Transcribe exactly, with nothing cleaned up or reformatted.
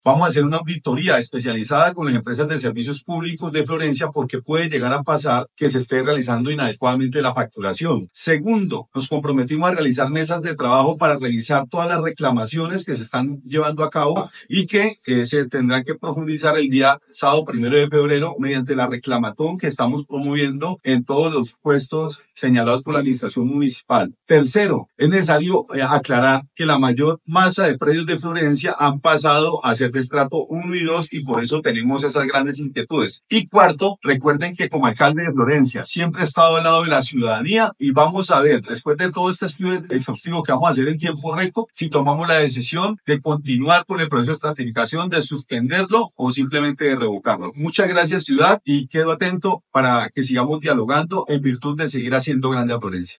Vamos a hacer una auditoría especializada con las empresas de servicios públicos de Florencia porque puede llegar a pasar que se esté realizando inadecuadamente la facturación. Segundo, nos comprometimos a realizar mesas de trabajo para revisar todas las reclamaciones que se están llevando a cabo y que eh, se tendrán que profundizar el día sábado primero de febrero mediante la reclamatón que estamos promoviendo en todos los puestos señalados por la administración municipal. Tercero, es necesario eh, aclarar que la mayor masa de predios de Florencia han pasado a ser de estrato uno y dos y por eso tenemos esas grandes inquietudes. Y cuarto, recuerden que como alcalde de Florencia siempre he estado al lado de la ciudadanía y vamos a ver, después de todo este estudio exhaustivo que vamos a hacer en tiempo récord, si tomamos la decisión de continuar con el proceso de estratificación, de suspenderlo o simplemente de revocarlo. Muchas gracias, ciudad, y quedo atento para que sigamos dialogando en virtud de seguir haciendo grande a Florencia.